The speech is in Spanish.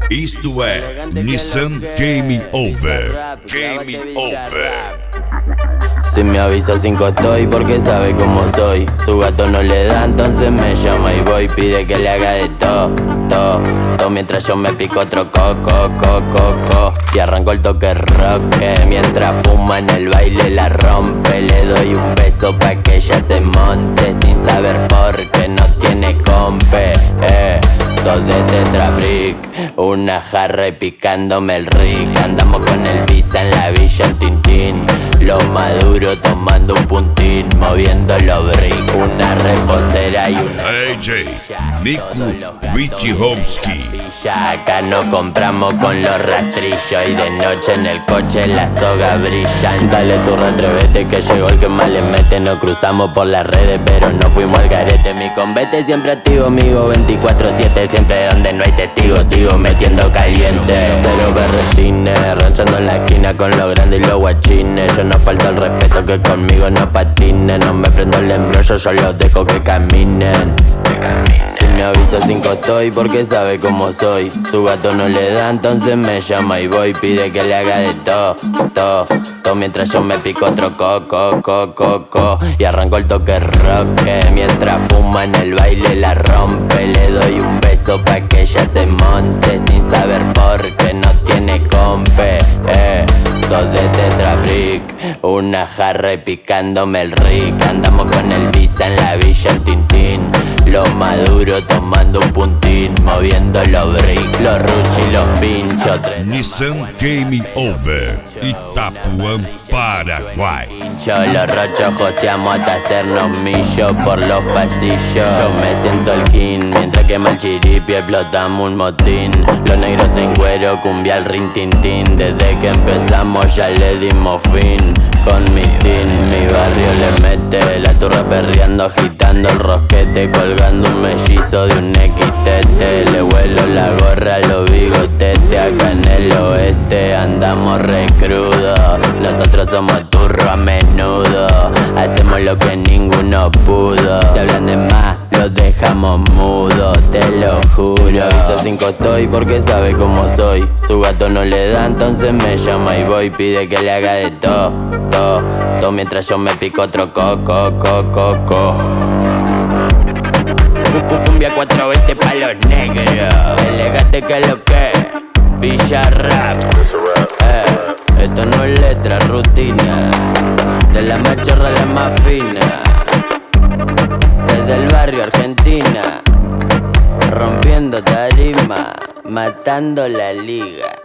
Isto é Nissan Game Over. Game Over. Si me avisa 5 estoy porque sabe cómo soy. Su gato no le da, entonces me llama y voy. Pide que le haga de todo. Mientras yo me pico otro coco. Y arranco el toque rock, mientras fuma en el baile la rompe. Le doy un beso pa' que ella se monte, sin saber por qué no tiene compe. Dos de Tetra Brick, una jarra y picándome el rick. Andamos con el Visa en la villa, el Tintín. Lo maduro tomando un puntín, moviendo los brick. Una reposera y una AJ Niku Wichihowski. Acá no compramos con los rastrillos y de noche en el coche la soga brillan. Dale tu retrevete que llegó el que más le mete. Nos cruzamos por las redes pero no fuimos al garete. Mi convete siempre activo, amigo 24/7. Siempre donde no hay testigos sigo metiendo caliente. Cero berretines, ranchando en la esquina con los grandes y los guachines. Yo no falto el respeto que conmigo no patinen. No me prendo el embrollo, yo los dejo que caminen. Si me avisa 5 estoy porque sabe cómo soy. Su gato no le da, entonces me llama y voy. Pide que le haga de todo. Mientras yo me pico otro coco. Y arranco el toque rock, mientras fuma en el baile la rompe. Le doy un beso pa' que ella se monte, sin saber por qué no tiene compe. Dos de Tetra Brick, una jarra y picándome el rick. Andamos con el Visa en la villa, el Tintín. Lo maduro tomando un puntín, moviendo los brick, los ruch y los pinchos. Nissan Game Over, Itapuã, Paraguay. Los rochos joseamos hasta hacernos millos por los pasillos. Yo me siento el king, mientras quema el chiripi explotamos un motín. Los negros en cuero, cumbia al rin tin tin. Desde que empezamos ya le dimos fin. Con mi team, mi barrio le mete la turra perreando, agitando el rosquete, colgando un mellizo de un XTT. Le vuelo la gorra a los bigotetes, acá en el oeste andamos re crudo. Nosotros somos turro a menudo, hacemos lo que ninguno pudo. Si hablan de más, los dejamos mudos, te lo juro. Si me avisa 5 estoy porque sabe cómo soy. Su gato no le da, entonces me llama y voy. Pide que le haga de todo. Mientras yo me pico otro coco. Cumbia 420 pa' los negros. Elegante que lo que Villa Rap. Esto no es letra, rutina. De la más chorra a la más fina. Desde el barrio Argentina, rompiendo tarima, matando la liga.